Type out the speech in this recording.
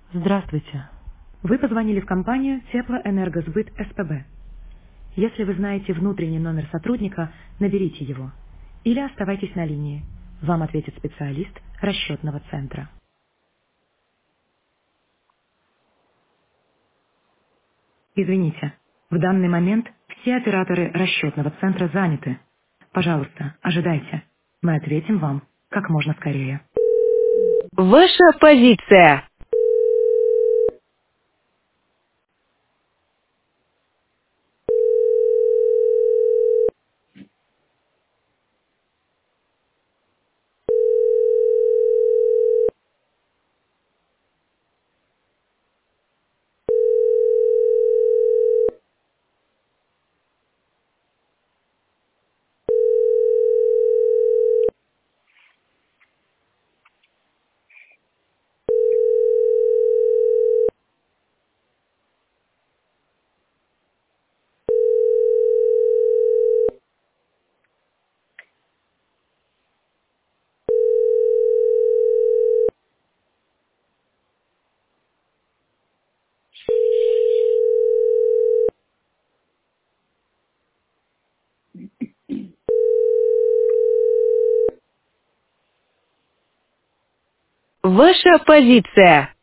Здравствуйте. Вы позвонили в компанию Теплоэнергосбыт СПБ. Если вы знаете внутренний номер сотрудника, наберите его. Или оставайтесь на линии. Вам ответит специалист расчетного центра. Извините, в данный момент все операторы расчетного центра заняты. Пожалуйста, ожидайте. Мы ответим вам как можно скорее. Ваша позиция. Ваша позиция.